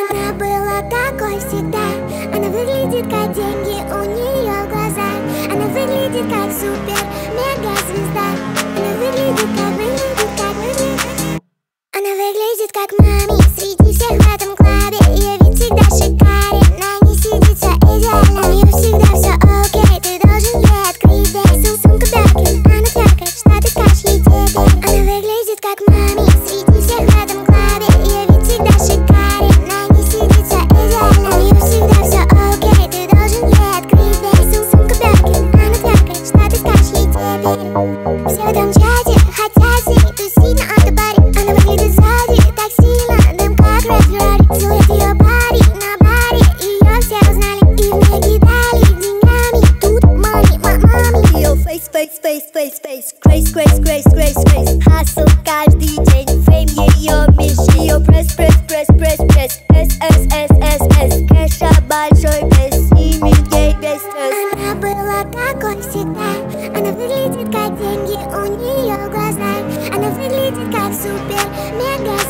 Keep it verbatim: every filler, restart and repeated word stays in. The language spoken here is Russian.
Она была такой всегда. Она выглядит как деньги у нее в глазах. Она выглядит как супер мега звезда. Она выглядит как, выглядит как, выглядит. Она выглядит как мами среди всех в этом клубе. Ее вид всегда шикарен, на ней сидит все идеально. У нее всегда все окей, ты должен ей открыть дверь. Сум сумка Бёркин, она фыркает, что ты скажешь ей теперь. Она выглядит как мами среди всех в этом клубе. Ее вид всегда шикарен, на ней сидит все идеально. У нее всегда все окей, ты должен ей открыть дверь. Сум сумка Бёркин, она фыркает, что ты скажешь ей теперь. Все в этом чате хотят с ней тусить на автобаре. Она выглядит сзади так сильно, дым как Red Ferrari. Силуэт ее пари на баре, ее все узнали и в ней кидали деньгами. Тут money, мами. Ее face, face, face, face, face. Grace, grace, grace, grace, grace. Hustle каждый день, fame ее меч. Ее пресс, пресс, пресс, пресс, пресс. S, S, S, S, S. Кэша большой без, снимет ей весь стресс. Она была такой всегда. Она выглядит как деньги у нее в глазах. Она выглядит как супер мега